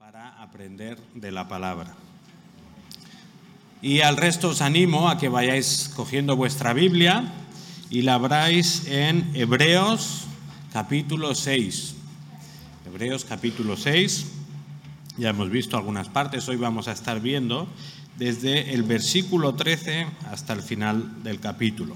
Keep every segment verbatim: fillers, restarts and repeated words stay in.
para aprender de la palabra. Y al resto os animo a que vayáis cogiendo vuestra Biblia y la abráis en Hebreos capítulo seis. Hebreos capítulo seis, ya hemos visto algunas partes, hoy vamos a estar viendo desde el versículo trece hasta el final del capítulo.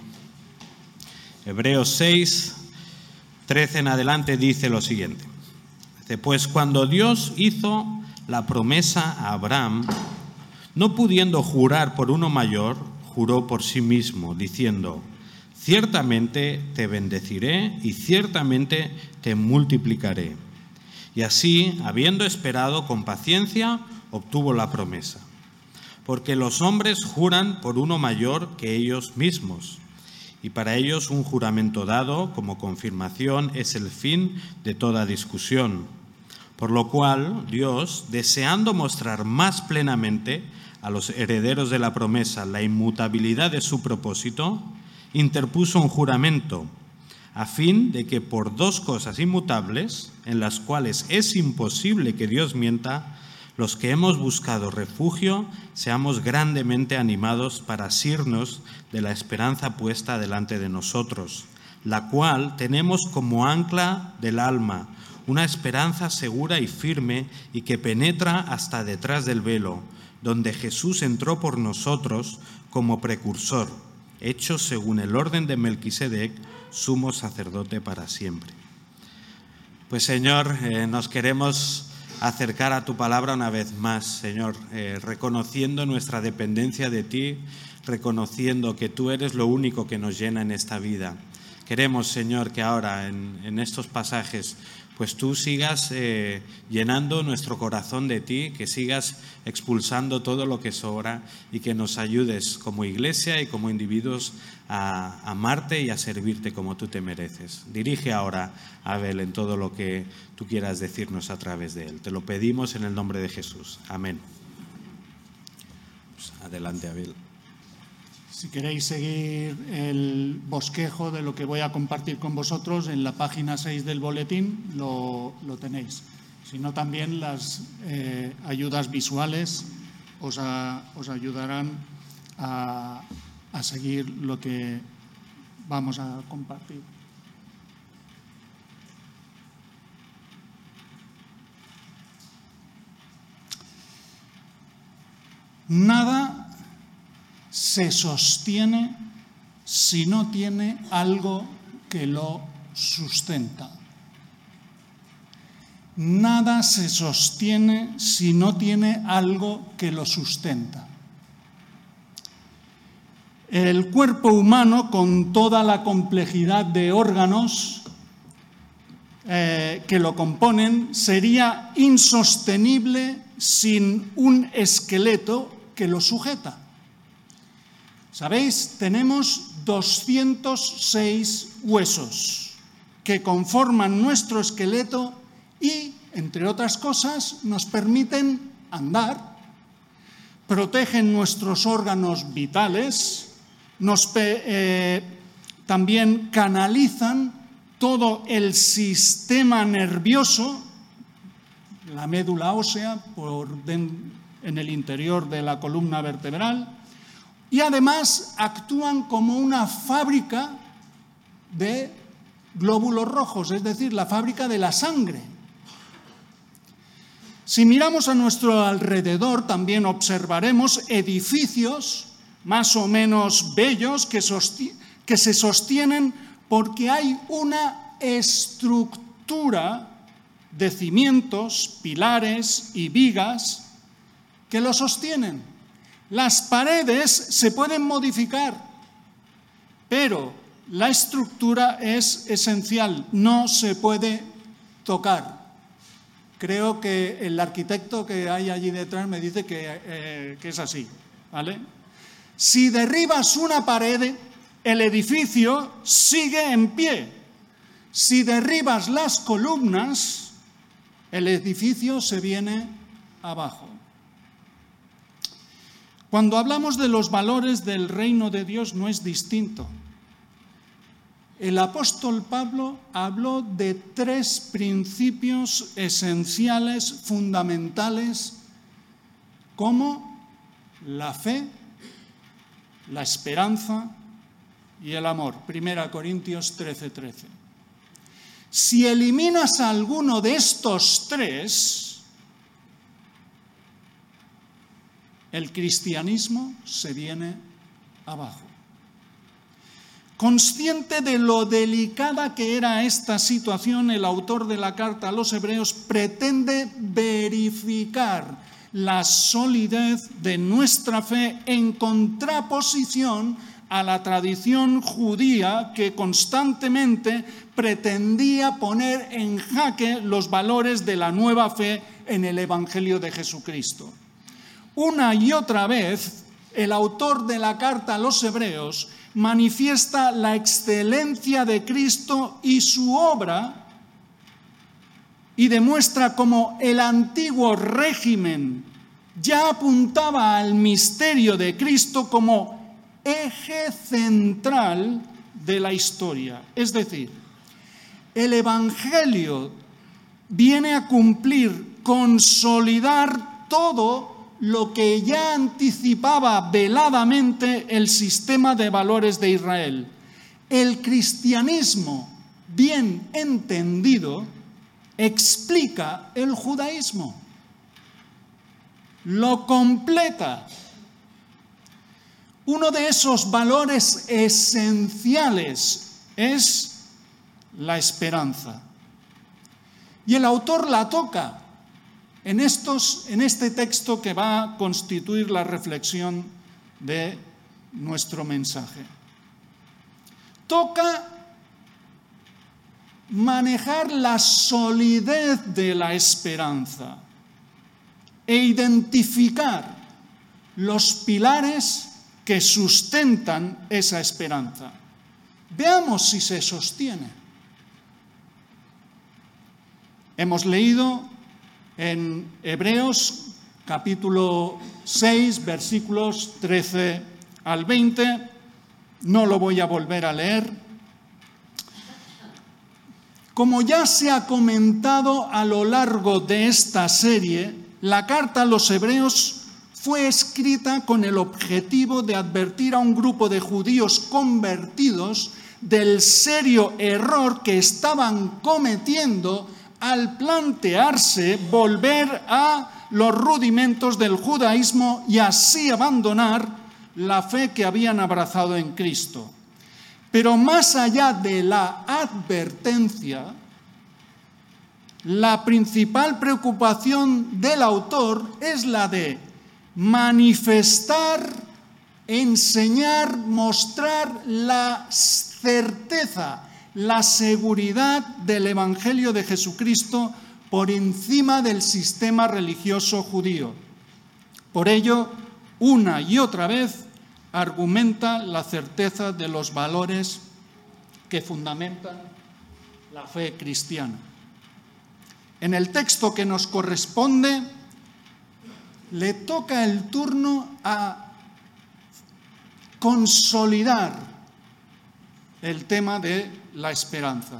Hebreos seis, trece en adelante dice lo siguiente. Dice, pues cuando Dios hizo la promesa a Abraham, no pudiendo jurar por uno mayor, juró por sí mismo, diciendo, ciertamente te bendeciré y ciertamente te multiplicaré. Y así, habiendo esperado con paciencia, obtuvo la promesa. Porque los hombres juran por uno mayor que ellos mismos, y para ellos un juramento dado como confirmación es el fin de toda discusión. Por lo cual, Dios, deseando mostrar más plenamente a los herederos de la promesa la inmutabilidad de su propósito, interpuso un juramento, a fin de que por dos cosas inmutables, en las cuales es imposible que Dios mienta, los que hemos buscado refugio seamos grandemente animados para asirnos de la esperanza puesta delante de nosotros, la cual tenemos como ancla del alma, una esperanza segura y firme y que penetra hasta detrás del velo, donde Jesús entró por nosotros como precursor, hecho según el orden de Melquisedec, sumo sacerdote para siempre. Pues Señor, eh, nos queremos acercar a tu palabra una vez más, Señor, eh, reconociendo nuestra dependencia de ti, reconociendo que tú eres lo único que nos llena en esta vida. Queremos, Señor, que ahora en, en estos pasajes pues tú sigas eh, llenando nuestro corazón de ti, que sigas expulsando todo lo que sobra y que nos ayudes como iglesia y como individuos a amarte y a servirte como tú te mereces. Dirige ahora a Abel en todo lo que tú quieras decirnos a través de él. Te lo pedimos en el nombre de Jesús. Amén. Pues adelante, Abel. Si queréis seguir el bosquejo de lo que voy a compartir con vosotros, en la página seis del boletín lo, lo tenéis. Si no, también las eh, ayudas visuales os, a, os ayudarán a, a seguir lo que vamos a compartir. Nada se sostiene si no tiene algo que lo sustenta. Nada se sostiene si no tiene algo que lo sustenta. El cuerpo humano, con toda la complejidad de órganos eh, que lo componen, sería insostenible sin un esqueleto que lo sujeta. ¿Sabéis? Tenemos doscientos seis huesos que conforman nuestro esqueleto y, entre otras cosas, nos permiten andar, protegen nuestros órganos vitales, nos eh, también canalizan todo el sistema nervioso, la médula ósea por den, en el interior de la columna vertebral, y además actúan como una fábrica de glóbulos rojos, es decir, la fábrica de la sangre. Si miramos a nuestro alrededor, también observaremos edificios más o menos bellos que, sosti- que se sostienen porque hay una estructura de cimientos, pilares y vigas que lo sostienen. Las paredes se pueden modificar, pero la estructura es esencial, no se puede tocar. Creo que el arquitecto que hay allí detrás me dice que, eh, que es así, ¿vale? Si derribas una pared, el edificio sigue en pie. Si derribas las columnas, el edificio se viene abajo. Cuando hablamos de los valores del reino de Dios no es distinto. el apóstol Pablo habló de tres principios esenciales, fundamentales, como la fe, la esperanza y el amor. Primera Corintios trece, trece. Si eliminas alguno de estos tres, el cristianismo se viene abajo. Consciente de lo delicada que era esta situación, el autor de la carta a los Hebreos pretende verificar la solidez de nuestra fe en contraposición a la tradición judía que constantemente pretendía poner en jaque los valores de la nueva fe en el Evangelio de Jesucristo. Una y otra vez, el autor de la carta a los Hebreos manifiesta la excelencia de Cristo y su obra y demuestra cómo el antiguo régimen ya apuntaba al misterio de Cristo como eje central de la historia. Es decir, el Evangelio viene a cumplir, consolidar todo lo que ya anticipaba veladamente el sistema de valores de Israel. El cristianismo, bien entendido, explica el judaísmo, lo completa. Uno de esos valores esenciales es la esperanza. Y el autor la toca en, estos, en este texto que va a constituir la reflexión de nuestro mensaje. Toca manejar la solidez de la esperanza e identificar los pilares que sustentan esa esperanza. Veamos si se sostiene. Hemos leído en Hebreos capítulo seis, versículos trece al veinte. No lo voy a volver a leer. Como ya se ha comentado a lo largo de esta serie, la carta a los Hebreos fue escrita con el objetivo de advertir a un grupo de judíos convertidos del serio error que estaban cometiendo al plantearse volver a los rudimentos del judaísmo y así abandonar la fe que habían abrazado en Cristo. Pero más allá de la advertencia, la principal preocupación del autor es la de manifestar, enseñar, mostrar la certeza, la seguridad del Evangelio de Jesucristo por encima del sistema religioso judío. Por ello, una y otra vez, argumenta la certeza de los valores que fundamentan la fe cristiana. En el texto que nos corresponde, le toca el turno a consolidar el tema de la esperanza.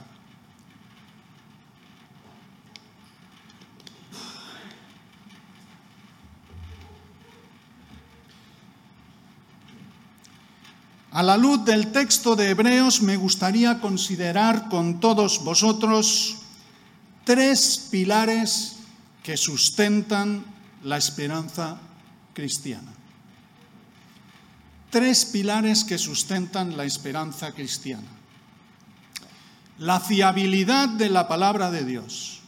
A la luz del texto de Hebreos, me gustaría considerar con todos vosotros tres pilares que sustentan la esperanza cristiana. Tres pilares que sustentan la esperanza cristiana. La fiabilidad de la palabra de Dios.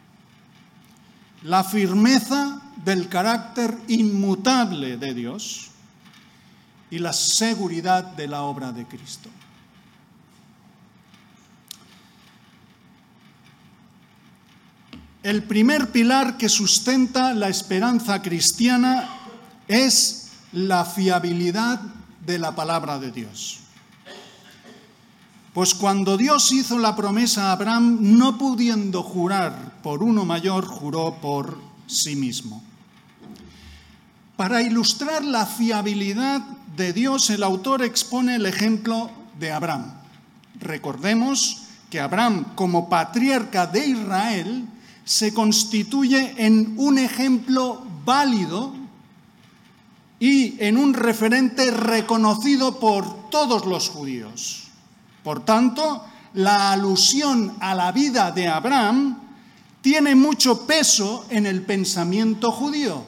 La firmeza del carácter inmutable de Dios. Y la seguridad de la obra de Cristo. El primer pilar que sustenta la esperanza cristiana es la fiabilidad de la palabra de Dios. Pues cuando Dios hizo la promesa a Abraham, no pudiendo jurar por uno mayor, juró por sí mismo. Para ilustrar la fiabilidad de Dios, el autor expone el ejemplo de Abraham. Recordemos que Abraham, como patriarca de Israel, se constituye en un ejemplo válido y en un referente reconocido por todos los judíos. Por tanto, la alusión a la vida de Abraham tiene mucho peso en el pensamiento judío.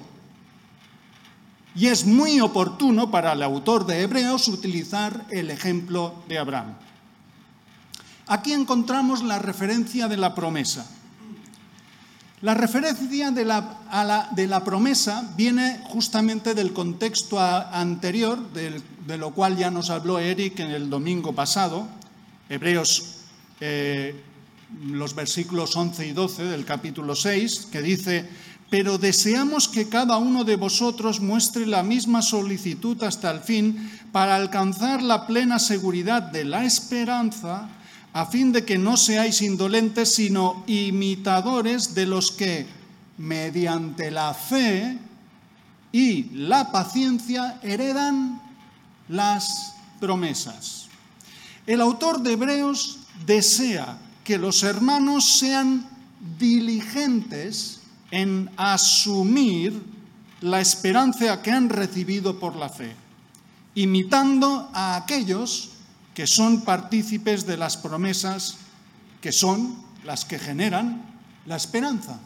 Y es muy oportuno para el autor de Hebreos utilizar el ejemplo de Abraham. Aquí encontramos la referencia de la promesa. La referencia de la, a la, de la promesa viene justamente del contexto a, anterior, del, de lo cual ya nos habló Eric en el domingo pasado, Hebreos, eh, los versículos once y doce del capítulo seis, que dice: «Pero deseamos que cada uno de vosotros muestre la misma solicitud hasta el fin para alcanzar la plena seguridad de la esperanza, a fin de que no seáis indolentes, sino imitadores de los que, mediante la fe y la paciencia, heredan las promesas». El autor de Hebreos desea que los hermanos sean diligentes en asumir la esperanza que han recibido por la fe, imitando a aquellos que son partícipes de las promesas, que son las que generan la esperanza.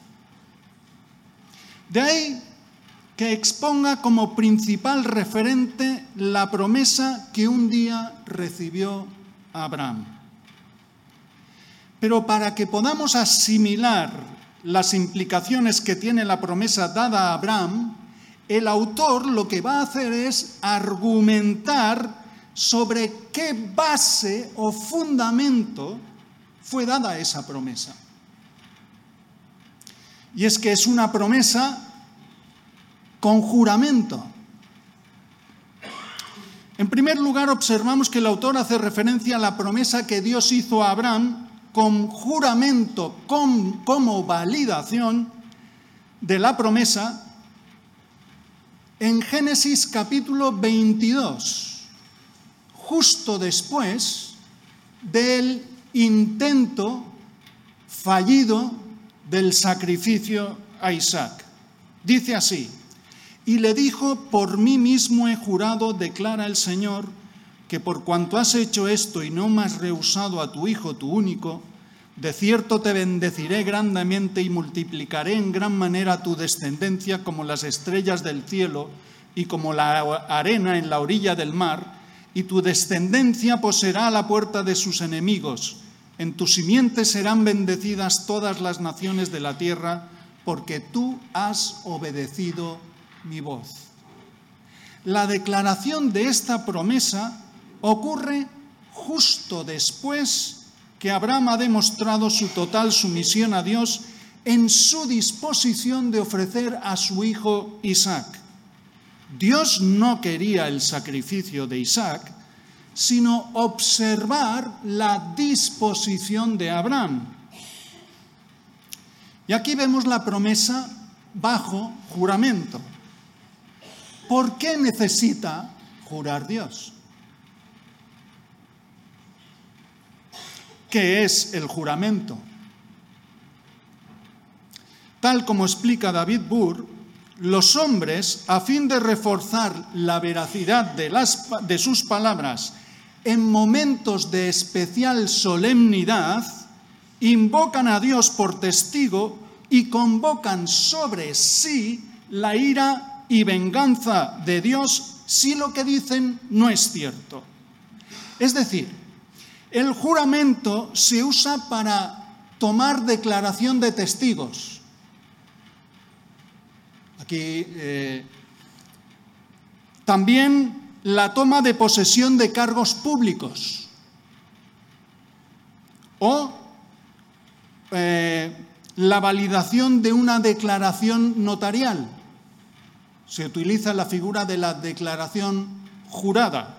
De ahí que exponga como principal referente la promesa que un día recibió Abraham. Pero para que podamos asimilar las implicaciones que tiene la promesa dada a Abraham, el autor lo que va a hacer es argumentar sobre qué base o fundamento fue dada esa promesa. Y es que es una promesa con juramento. En primer lugar, observamos que el autor hace referencia a la promesa que Dios hizo a Abraham con juramento, con, como validación de la promesa en Génesis capítulo veintidós. Justo después del intento fallido del sacrificio a Isaac. Dice así: «Y le dijo, por mí mismo he jurado, declara el Señor, que por cuanto has hecho esto y no me has rehusado a tu hijo, tu único, de cierto te bendeciré grandemente y multiplicaré en gran manera tu descendencia como las estrellas del cielo y como la arena en la orilla del mar, y tu descendencia poseerá la puerta de sus enemigos. En tu simiente serán bendecidas todas las naciones de la tierra, porque tú has obedecido mi voz». La declaración de esta promesa ocurre justo después que Abraham ha demostrado su total sumisión a Dios en su disposición de ofrecer a su hijo Isaac. Dios no quería el sacrificio de Isaac, sino observar la disposición de Abraham. Y aquí vemos la promesa bajo juramento. ¿Por qué necesita jurar Dios? ¿Qué es el juramento? Tal como explica David Burr, los hombres, a fin de reforzar la veracidad de, las, de sus palabras en momentos de especial solemnidad, invocan a Dios por testigo y convocan sobre sí la ira y venganza de Dios si lo que dicen no es cierto. Es decir, el juramento se usa para tomar declaración de testigos. Aquí eh, también la toma de posesión de cargos públicos o eh, la validación de una declaración notarial. Se utiliza la figura de la declaración jurada.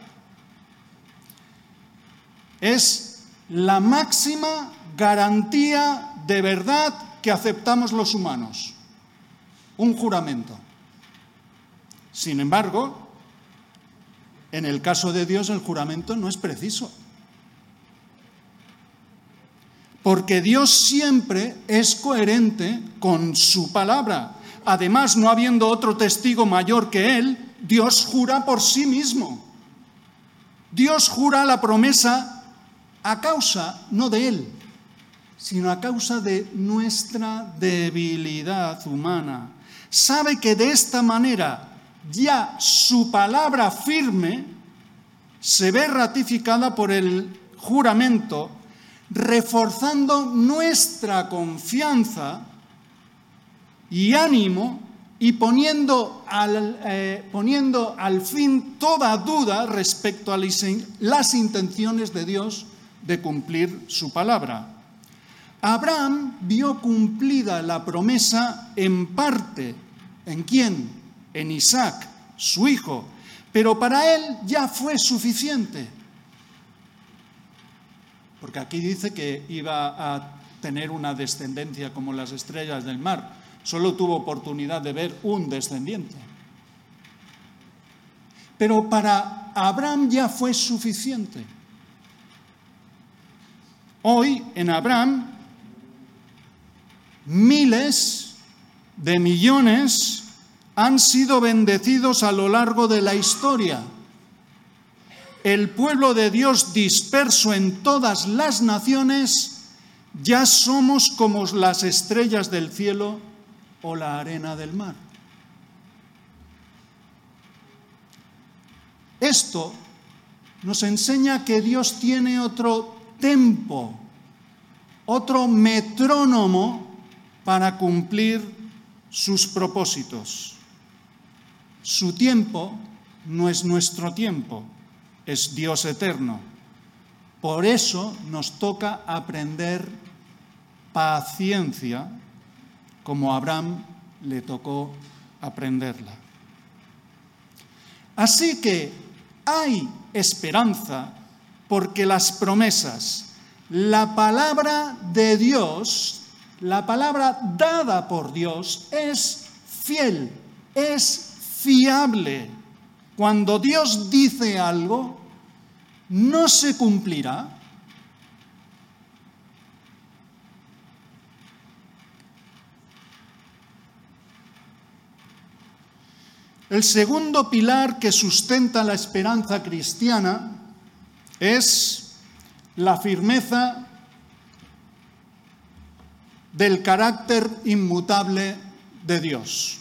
Es la máxima garantía de verdad que aceptamos los humanos. Un juramento. Sin embargo, en el caso de Dios el juramento no es preciso. porque Dios siempre es coherente con su palabra. Además, no habiendo otro testigo mayor que Él, Dios jura por sí mismo. Dios jura la promesa a causa, no de Él, sino a causa de nuestra debilidad humana. Sabe que de esta manera ya su palabra firme se ve ratificada por el juramento, reforzando nuestra confianza y ánimo y poniendo al, eh, poniendo al fin toda duda respecto a las intenciones de Dios de cumplir su palabra. Abraham vio cumplida la promesa en parte. ¿En quién? En Isaac, su hijo. Pero para él ya fue suficiente. Porque aquí dice que iba a tener una descendencia como las estrellas del mar. Solo tuvo oportunidad de ver un descendiente. Pero para Abraham ya fue suficiente. Hoy en Abraham, miles de millones han sido bendecidos a lo largo de la historia. El pueblo de Dios disperso en todas las naciones, ya somos como las estrellas del cielo o la arena del mar. Esto nos enseña que Dios tiene otro tempo, otro metrónomo para cumplir sus propósitos. Su tiempo no es nuestro tiempo, es Dios eterno. Por eso nos toca aprender paciencia, como a Abraham le tocó aprenderla. Así que hay esperanza porque las promesas, la palabra de Dios, la palabra dada por Dios es fiel, es fiable. Cuando Dios dice algo, no se cumplirá. El segundo pilar que sustenta la esperanza cristiana es la firmeza del carácter inmutable de Dios.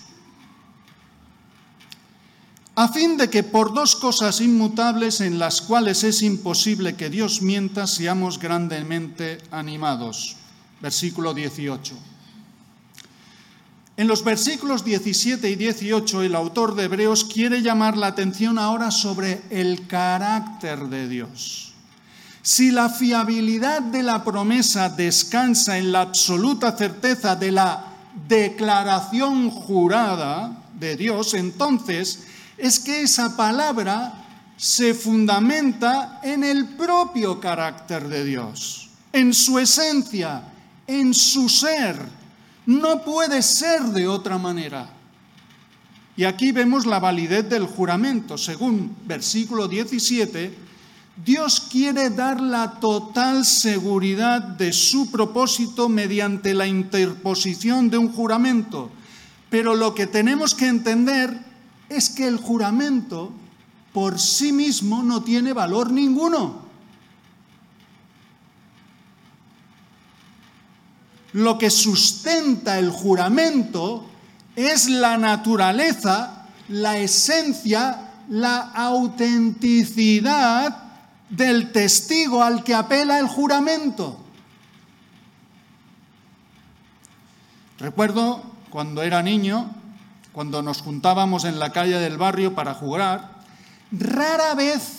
A fin de que por dos cosas inmutables en las cuales es imposible que Dios mienta, seamos grandemente animados. Versículo dieciocho. En los versículos diecisiete y dieciocho, el autor de Hebreos quiere llamar la atención ahora sobre el carácter de Dios. Si la fiabilidad de la promesa descansa en la absoluta certeza de la declaración jurada de Dios, entonces es que esa palabra se fundamenta en el propio carácter de Dios, en su esencia, en su ser. No puede ser de otra manera. Y aquí vemos la validez del juramento. Según versículo diecisiete, Dios quiere dar la total seguridad de su propósito mediante la interposición de un juramento. Pero lo que tenemos que entender es que el juramento por sí mismo no tiene valor ninguno. Lo que sustenta el juramento es la naturaleza, la esencia, la autenticidad del testigo al que apela el juramento. Recuerdo cuando era niño, cuando nos juntábamos en la calle del barrio para jugar, rara vez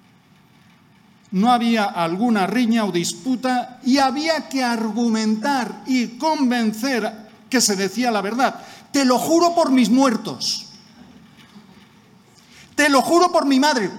no había alguna riña o disputa y había que argumentar y convencer que se decía la verdad. Te lo juro por mis muertos. Te lo juro por mi madre.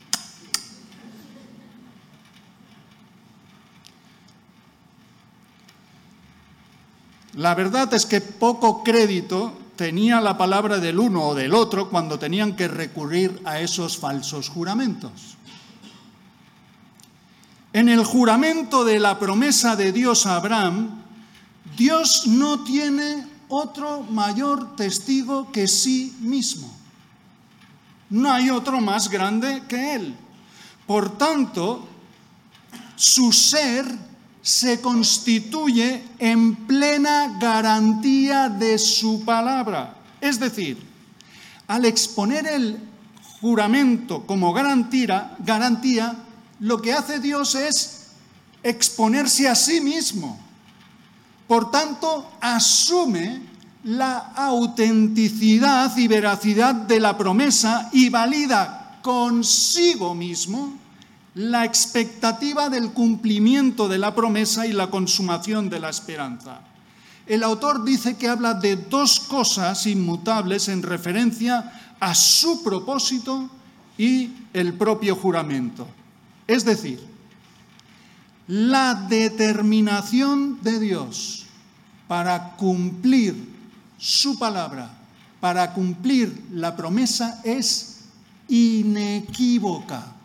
La verdad es que poco crédito tenía la palabra del uno o del otro cuando tenían que recurrir a esos falsos juramentos. En el juramento de la promesa de Dios a Abraham, Dios no tiene otro mayor testigo que sí mismo. No hay otro más grande que Él. Por tanto, su ser se constituye en plena garantía de su palabra. Es decir, al exponer el juramento como garantía, garantía, lo que hace Dios es exponerse a sí mismo. Por tanto, asume la autenticidad y veracidad de la promesa y valida consigo mismo la expectativa del cumplimiento de la promesa y la consumación de la esperanza. El autor dice que habla de dos cosas inmutables en referencia a su propósito y el propio juramento. Es decir, la determinación de Dios para cumplir su palabra, para cumplir la promesa, es inequívoca.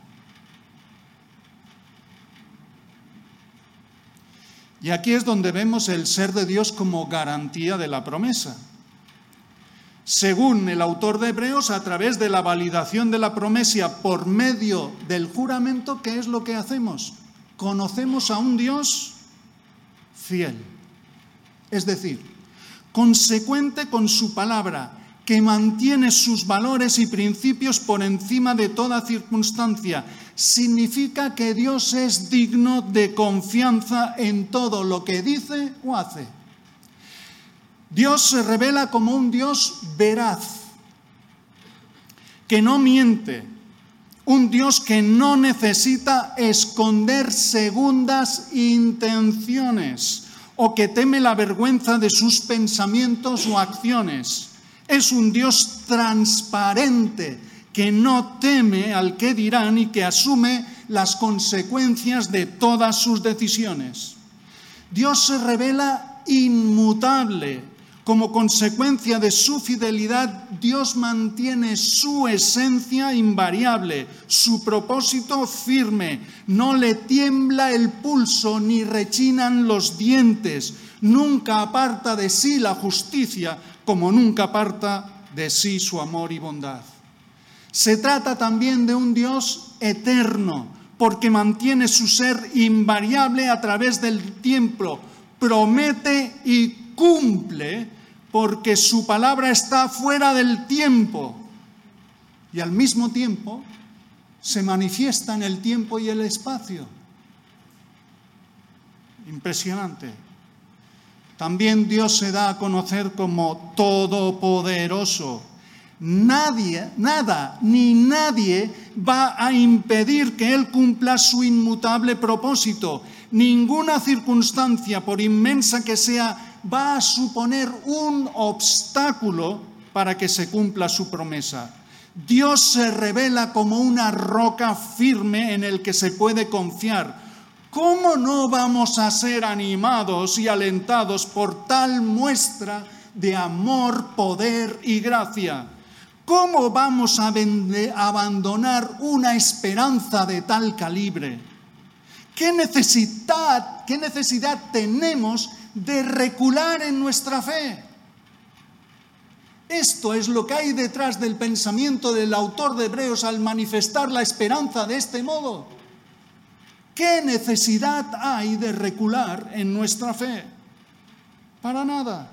Y aquí es donde vemos el ser de Dios como garantía de la promesa. Según el autor de Hebreos, a través de la validación de la promesa por medio del juramento, ¿qué es lo que hacemos? Conocemos a un Dios fiel. Es decir, consecuente con su palabra, que mantiene sus valores y principios por encima de toda circunstancia. Significa que Dios es digno de confianza en todo lo que dice o hace. Dios se revela como un Dios veraz, que no miente, un Dios que no necesita esconder segundas intenciones o que teme la vergüenza de sus pensamientos o acciones. Es un Dios transparente, que no teme al que dirán y que asume las consecuencias de todas sus decisiones. Dios se revela inmutable. Como consecuencia de su fidelidad, Dios mantiene su esencia invariable, su propósito firme. No le tiembla el pulso ni rechinan los dientes. Nunca aparta de sí la justicia, como nunca aparta de sí su amor y bondad. Se trata también de un Dios eterno, porque mantiene su ser invariable a través del tiempo. Promete y cumple, porque su palabra está fuera del tiempo. Y al mismo tiempo se manifiesta en el tiempo y el espacio. Impresionante. También Dios se da a conocer como todopoderoso. Nadie, nada, ni nadie va a impedir que Él cumpla su inmutable propósito. Ninguna circunstancia, por inmensa que sea, va a suponer un obstáculo para que se cumpla su promesa. Dios se revela como una roca firme en el que se puede confiar. ¿Cómo no vamos a ser animados y alentados por tal muestra de amor, poder y gracia? ¿Cómo vamos a abandonar una esperanza de tal calibre? ¿Qué necesidad, qué necesidad tenemos de recular en nuestra fe? Esto es lo que hay detrás del pensamiento del autor de Hebreos al manifestar la esperanza de este modo. ¿Qué necesidad hay de recular en nuestra fe? Para nada.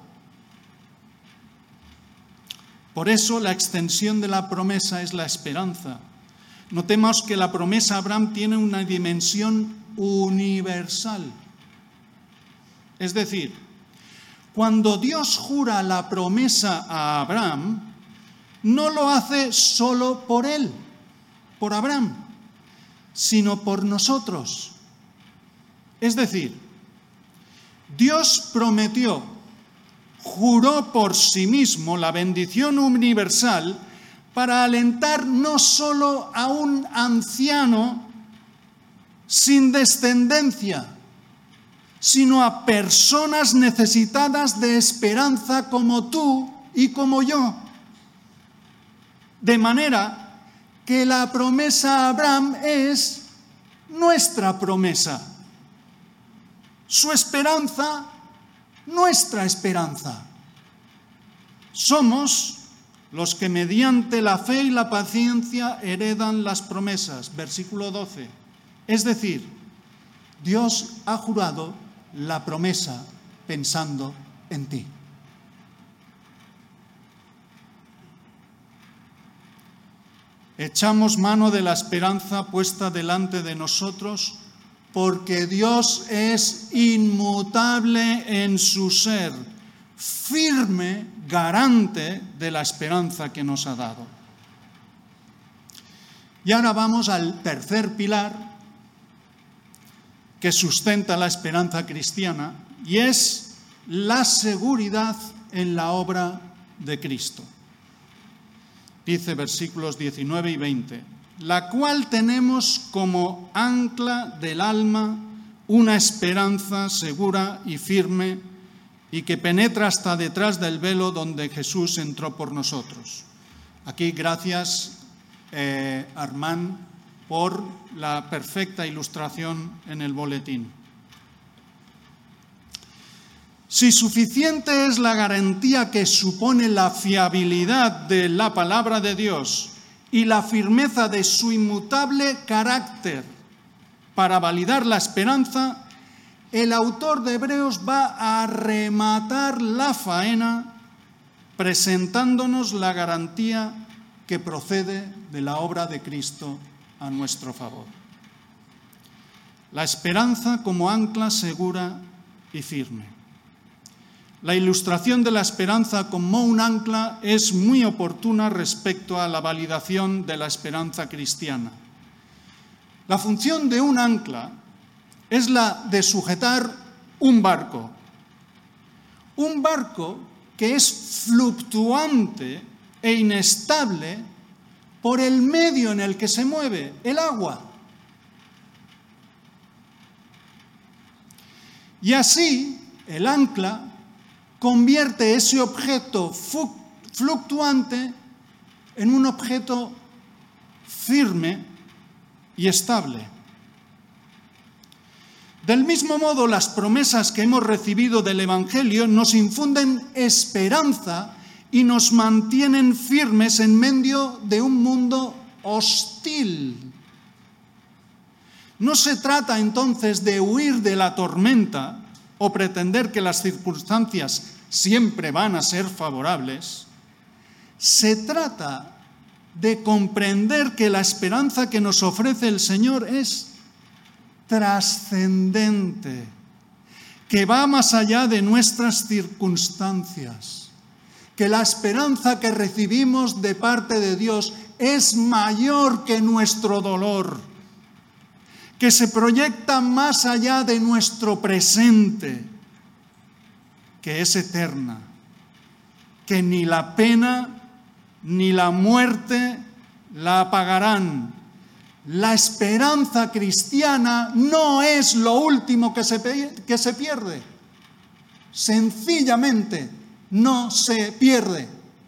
Por eso la extensión de la promesa es la esperanza. Notemos que la promesa a Abraham tiene una dimensión universal. Es decir, cuando Dios jura la promesa a Abraham, no lo hace solo por él, por Abraham, sino por nosotros. Es decir, Dios prometió, juró por sí mismo la bendición universal para alentar no solo a un anciano sin descendencia, sino a personas necesitadas de esperanza como tú y como yo. De manera que la promesa a Abraham es nuestra promesa. Su esperanza, nuestra esperanza. Somos los que mediante la fe y la paciencia heredan las promesas. Versículo doce. Es decir, Dios ha jurado la promesa pensando en ti. Echamos mano de la esperanza puesta delante de nosotros, porque Dios es inmutable en su ser, firme, garante de la esperanza que nos ha dado. Y ahora vamos al tercer pilar que sustenta la esperanza cristiana, y es la seguridad en la obra de Cristo. Dice versículos diecinueve y veinte, la cual tenemos como ancla del alma una esperanza segura y firme y que penetra hasta detrás del velo donde Jesús entró por nosotros. Aquí gracias, eh, Armand, por la perfecta ilustración en el boletín. Si suficiente es la garantía que supone la fiabilidad de la palabra de Dios y la firmeza de su inmutable carácter para validar la esperanza, el autor de Hebreos va a rematar la faena presentándonos la garantía que procede de la obra de Cristo a nuestro favor. La esperanza como ancla segura y firme. La ilustración de la esperanza como un ancla es muy oportuna respecto a la validación de la esperanza cristiana. La función de un ancla es la de sujetar un barco. Un barco que es fluctuante e inestable por el medio en el que se mueve, el agua. Y así, el ancla convierte ese objeto fluctuante en un objeto firme y estable. Del mismo modo, las promesas que hemos recibido del Evangelio nos infunden esperanza y nos mantienen firmes en medio de un mundo hostil. No se trata entonces de huir de la tormenta o pretender que las circunstancias siempre van a ser favorables. Se trata de comprender que la esperanza que nos ofrece el Señor es trascendente, que va más allá de nuestras circunstancias, que la esperanza que recibimos de parte de Dios es mayor que nuestro dolor, que se proyecta más allá de nuestro presente, que es eterna, que ni la pena ni la muerte la apagarán. La esperanza cristiana no es lo último que se, que se pierde. Sencillamente no se pierde.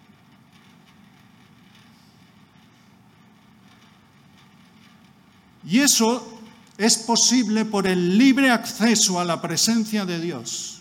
Y eso es posible por el libre acceso a la presencia de Dios.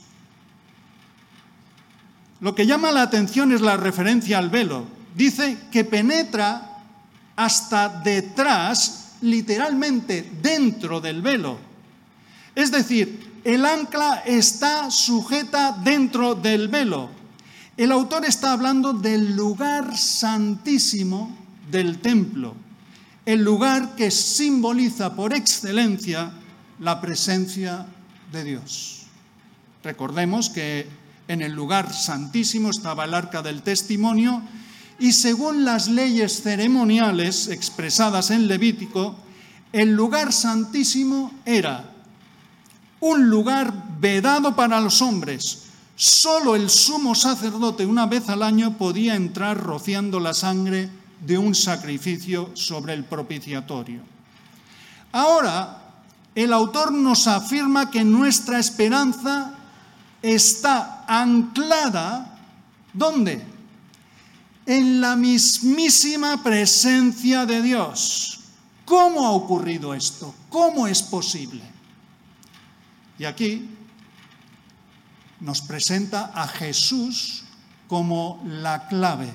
Lo que llama la atención es la referencia al velo. Dice que penetra hasta detrás, literalmente dentro del velo. Es decir, el ancla está sujeta dentro del velo. El autor está hablando del lugar santísimo del templo, el lugar que simboliza por excelencia la presencia de Dios. Recordemos que en el lugar santísimo estaba el arca del testimonio y según las leyes ceremoniales expresadas en Levítico, el lugar santísimo era un lugar vedado para los hombres. Solo el sumo sacerdote una vez al año podía entrar rociando la sangre de un sacrificio sobre el propiciatorio. Ahora, el autor nos afirma que nuestra esperanza está anclada, ¿dónde? En la mismísima presencia de Dios. ¿Cómo ha ocurrido esto? ¿Cómo es posible? Y aquí nos presenta a Jesús como la clave.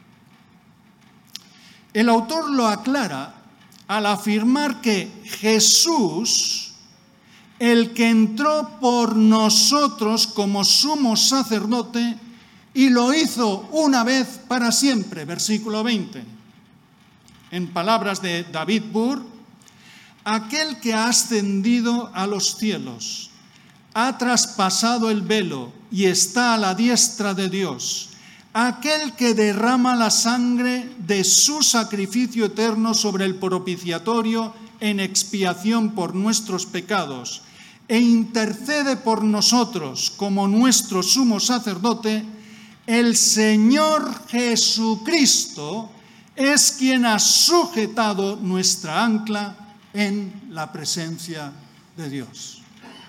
El autor lo aclara al afirmar que Jesús, el que entró por nosotros como sumo sacerdote y lo hizo una vez para siempre, versículo veinte. En palabras de David Burr, aquel que ha ascendido a los cielos, ha traspasado el velo y está a la diestra de Dios, aquel que derrama la sangre de su sacrificio eterno sobre el propiciatorio en expiación por nuestros pecados e intercede por nosotros como nuestro sumo sacerdote, el Señor Jesucristo es quien ha sujetado nuestra ancla en la presencia de Dios.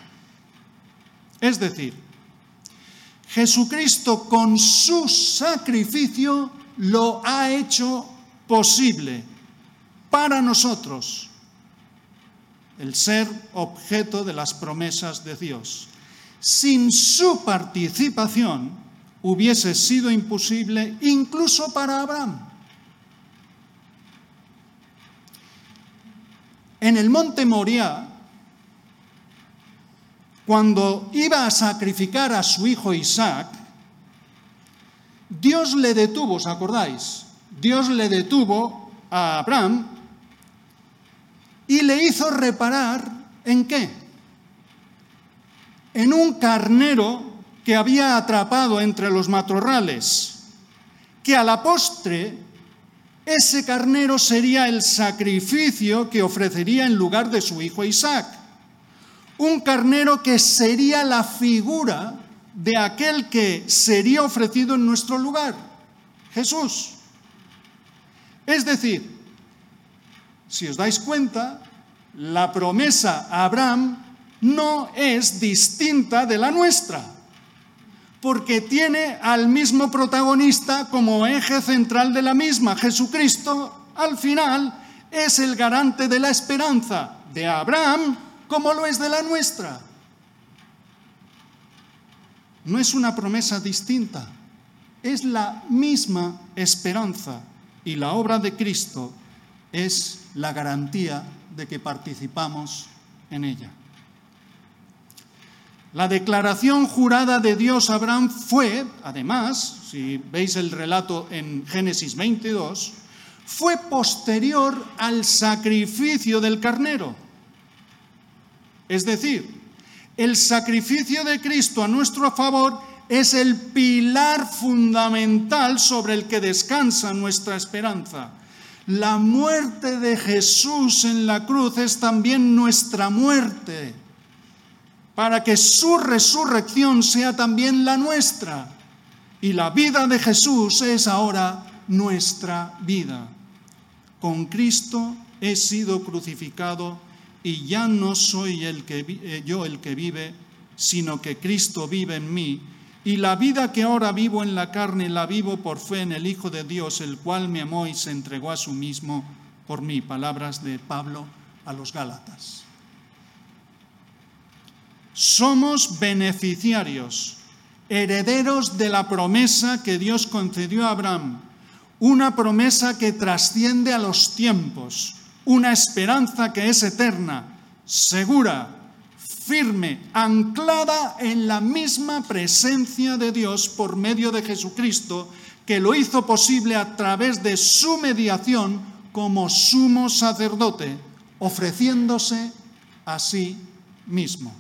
Es decir, Jesucristo con su sacrificio lo ha hecho posible para nosotros, el ser objeto de las promesas de Dios. Sin su participación hubiese sido imposible incluso para Abraham. En el monte Moriah, cuando iba a sacrificar a su hijo Isaac, Dios le detuvo, ¿os acordáis? Dios le detuvo a Abraham y le hizo reparar ¿en qué? En un carnero que había atrapado entre los matorrales, que a la postre ese carnero sería el sacrificio que ofrecería en lugar de su hijo Isaac. Un carnero que sería la figura de aquel que sería ofrecido en nuestro lugar, Jesús. Es decir, si os dais cuenta, la promesa a Abraham no es distinta de la nuestra, porque tiene al mismo protagonista como eje central de la misma. Jesucristo, al final, es el garante de la esperanza de Abraham como lo es de la nuestra. No es una promesa distinta, es la misma esperanza, y la obra de Cristo es la garantía de que participamos en ella. La declaración jurada de Dios a Abraham fue, además, si veis el relato en Génesis veintidós, fue posterior al sacrificio del carnero. Es decir, el sacrificio de Cristo a nuestro favor es el pilar fundamental sobre el que descansa nuestra esperanza. La muerte de Jesús en la cruz es también nuestra muerte, para que su resurrección sea también la nuestra. Y la vida de Jesús es ahora nuestra vida. Con Cristo he sido crucificado y ya no soy el que, eh, yo el que vive, sino que Cristo vive en mí. Y la vida que ahora vivo en la carne la vivo por fe en el Hijo de Dios, el cual me amó y se entregó a sí mismo por mí. Palabras de Pablo a los Gálatas. Somos beneficiarios, herederos de la promesa que Dios concedió a Abraham, una promesa que trasciende a los tiempos, una esperanza que es eterna, segura, firme, anclada en la misma presencia de Dios por medio de Jesucristo, que lo hizo posible a través de su mediación como sumo sacerdote, ofreciéndose a sí mismo.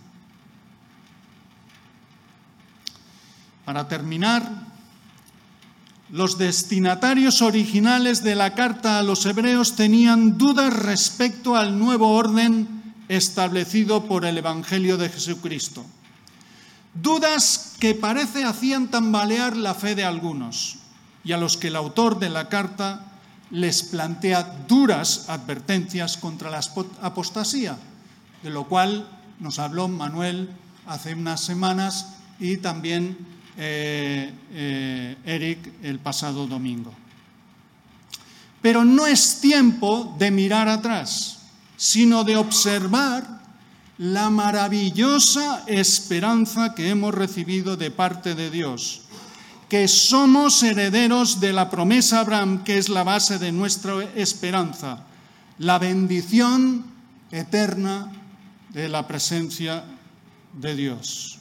Para terminar, los destinatarios originales de la carta a los hebreos tenían dudas respecto al nuevo orden establecido por el Evangelio de Jesucristo. Dudas que parece hacían tambalear la fe de algunos y a los que el autor de la carta les plantea duras advertencias contra la apostasía, de lo cual nos habló Manuel hace unas semanas y también Eh, eh, Eric el pasado domingo. Pero no es tiempo de mirar atrás. sino de observar la maravillosa esperanza que hemos recibido de parte de Dios, que somos herederos de la promesa de Abraham, que es la base de nuestra esperanza, la bendición eterna de la presencia de Dios.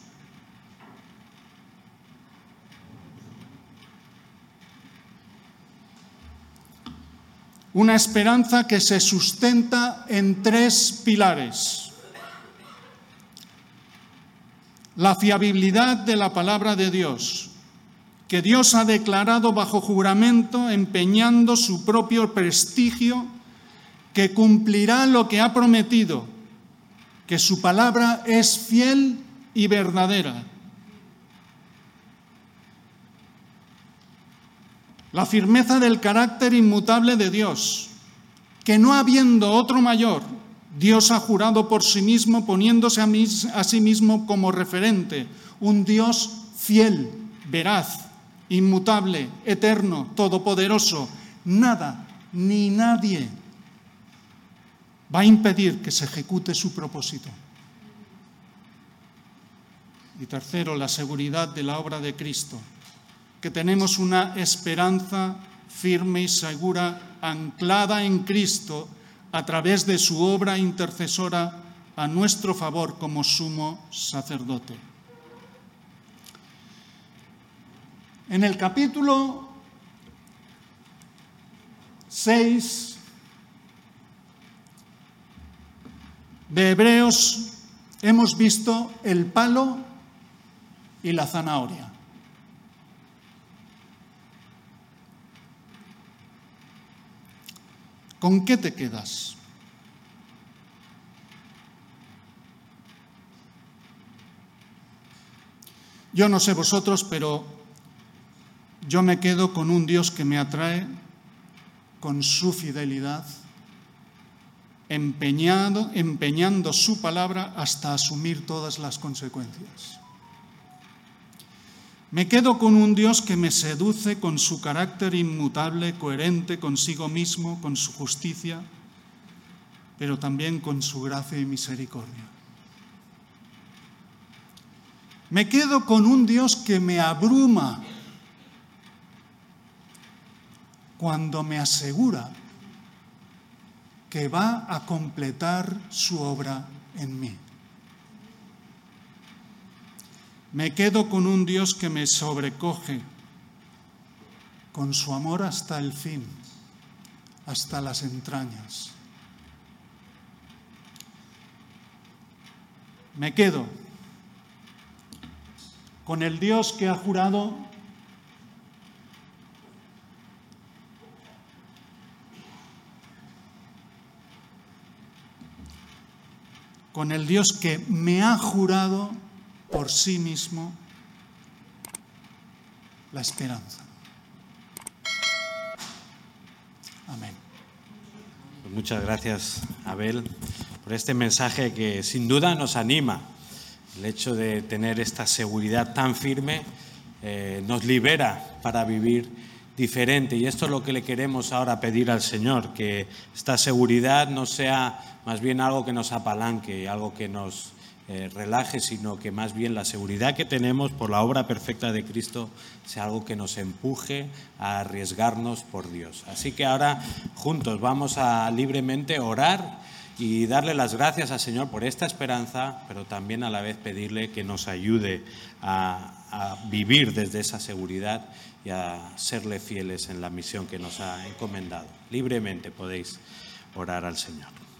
Una esperanza que se sustenta en tres pilares. La fiabilidad de la palabra de Dios, que Dios ha declarado bajo juramento, empeñando su propio prestigio, que cumplirá lo que ha prometido, que su palabra es fiel y verdadera. La firmeza del carácter inmutable de Dios, que no habiendo otro mayor, Dios ha jurado por sí mismo, poniéndose a sí mismo como referente, un Dios fiel, veraz, inmutable, eterno, todopoderoso. Nada ni nadie va a impedir que se ejecute su propósito. Y tercero, la seguridad de la obra de Cristo, que tenemos una esperanza firme y segura, anclada en Cristo, a través de su obra intercesora a nuestro favor como sumo sacerdote. En el capítulo seis de Hebreos hemos visto el palo y la zanahoria. ¿Con qué te quedas? Yo no sé vosotros, pero yo me quedo con un Dios que me atrae con su fidelidad, empeñado, empeñando su palabra hasta asumir todas las consecuencias. Me quedo con un Dios que me seduce con su carácter inmutable, coherente consigo mismo, con su justicia, pero también con su gracia y misericordia. Me quedo con un Dios que me abruma cuando me asegura que va a completar su obra en mí. Me quedo con un Dios que me sobrecoge con su amor hasta el fin, hasta las entrañas. Me quedo con el Dios que ha jurado con el Dios que me ha jurado por sí mismo la esperanza. Amén. Pues muchas gracias, Abel, por este mensaje que sin duda nos anima. El hecho de tener esta seguridad tan firme eh, nos libera para vivir diferente. Y esto es lo que le queremos ahora pedir al Señor, que esta seguridad no sea más bien algo que nos apalanque, algo que nos Eh, relaje, sino que más bien la seguridad que tenemos por la obra perfecta de Cristo sea algo que nos empuje a arriesgarnos por Dios. Así que ahora juntos vamos a libremente orar y darle las gracias al Señor por esta esperanza, pero también a la vez pedirle que nos ayude a, a vivir desde esa seguridad y a serle fieles en la misión que nos ha encomendado. Libremente podéis orar al Señor.